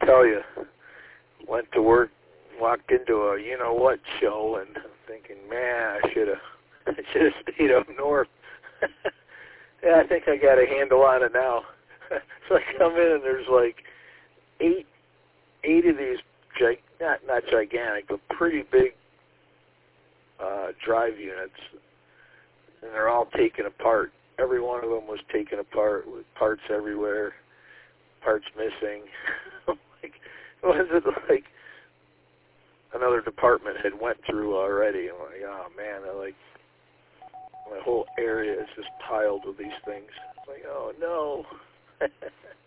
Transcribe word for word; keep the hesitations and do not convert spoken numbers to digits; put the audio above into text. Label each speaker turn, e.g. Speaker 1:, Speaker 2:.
Speaker 1: tell you, went to work, walked into a you-know-what show, and thinking, man, I should have I should have stayed up north. Yeah, I think I got a handle on it now. So I come in, and there's like eight eight of these, gig, not, not gigantic, but pretty big uh, drive units, and they're all taken apart. Every one of them was taken apart with parts everywhere, parts missing. Like, was it like another department had went through already? I'm like, oh man, I like my whole area is just piled with these things. It's like, oh no.